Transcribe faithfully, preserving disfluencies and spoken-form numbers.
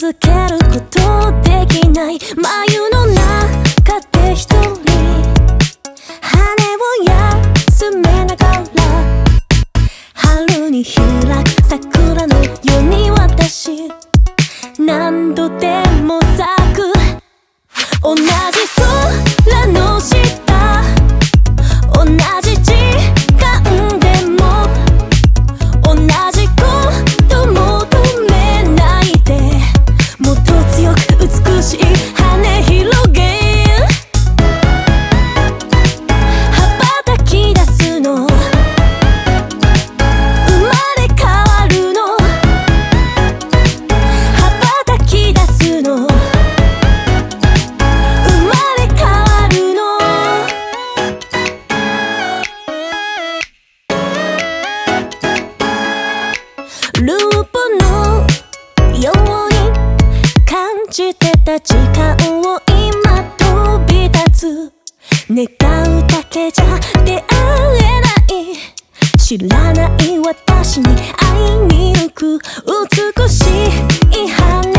続けることできない眉の中で一人羽を休めながら春に開く桜のように私何度でも咲く同じ空の下同じ時間でも同じこと求めないでもっと強く美しい羽広げ羽ばたき出すの生まれ変わるの羽ばたき出すの生まれ変わるのループのように感じてた時間を今飛び立つ願うだけじゃ出会えない知らない私に会いに行く美しい羽